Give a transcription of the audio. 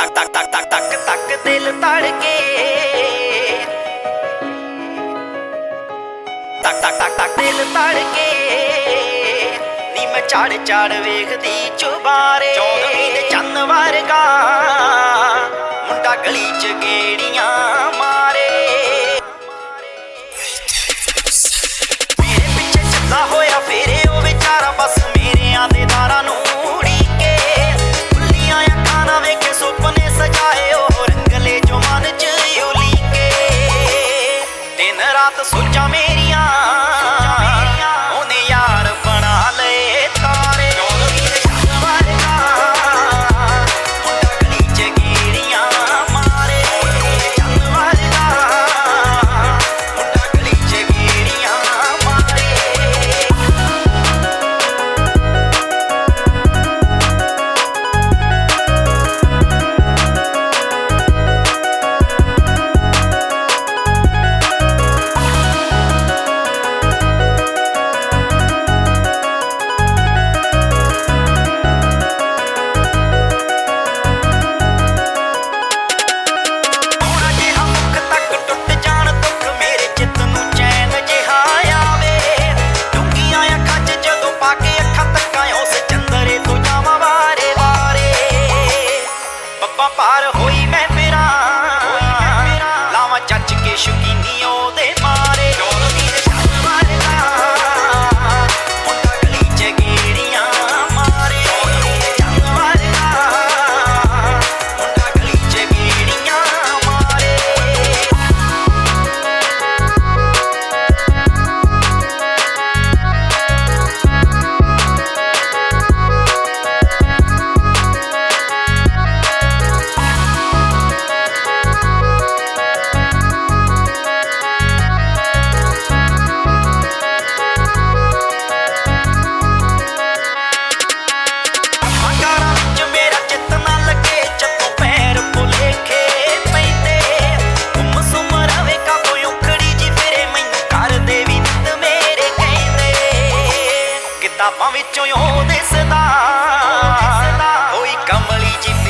ਤੱਕ ਦਿਲ ਧੜਕੇ ਤੱਕ ਦਿਲ ਧੜਕੇ ਨੀ ਮੈਂ ਚੜ ਵੇਖਦੀ ਚੁਬਾਰੇ ਚੌਦਵੀਂ ਦੇ ਚੰਨ ਵਰਗਾ ਮੁੰਡਾ ਗਲੀ ਚ ਗੇੜੀਆਂ ਮਾਰੇ ਮੇਰੇ ਪਿੱਛੇ ਚੱਲਾ ਹੋਇਆ ਫੇਰੇ ਉਹ ਵਿਚਾਰਾ ਬਸ ਮੇਰਿਆਂ ਦੇ ਦਾਰਾਂ ਨੂੰ ਉੜੀਕੇ ਖੁੱਲੀਆਂ ਅੱਖਾਂ ਨਾਲ ਵੇਖੇ ਸੁਪਨੇ ਸਜਾਏ ਉਹ ਰੰਗਲੇ ਜੋ ਮਨ ਚ ਉਲੀਕੇ ਦਿਨ ਰਾਤ ਸੋਚਾਂ ਮੇਰੀਆਂ ਉਹਨੇ ਯਾਰ ਬਣਾ ਲਏ ਤਾਰੇ ਚੌਦਵੀਂ ਦੇ ਚੰਨ ਵਰਗਾ ਮੁੰਡਾ ਗਲੀ ਚ ਗੇੜੀਆਂ ਮਾਰੇ ਚੰਨ ਵਰਗਾ ਮੁੰਡਾ ਗਲੀ ਚ ਗੇੜੀਆਂ ਮਾਰੇ ਪਾਰ ਹੋਈ ਮੈਂ ਫਿਰਾਂ ਲਾਵਾਂ ਚੱਜ ਕੇ ਸ਼ੁਕੀਨੀ ਉਹਦੇ ਮਾਰੇ ਚੌਦਵੀਂ ਦੇ ਚੰਨ ਵਰਗਾ ਮੁੰਡਾ ਗਲੀ ਚ ਗੇੜੀਆਂ ਮਾਰੇ ਚੰਨ ਵਰਗਾ ਮੁੰਡਾ ਗਲੀ ਚ ਗੇੜੀਆਂ ਮਾਰੇ ਕਿਤਾਬਾਂ ਵਿੱਚੋਂ ਉਹ ਦਿਸਦਾ ਹੋਈ ਕਮਲੀ ਜੀ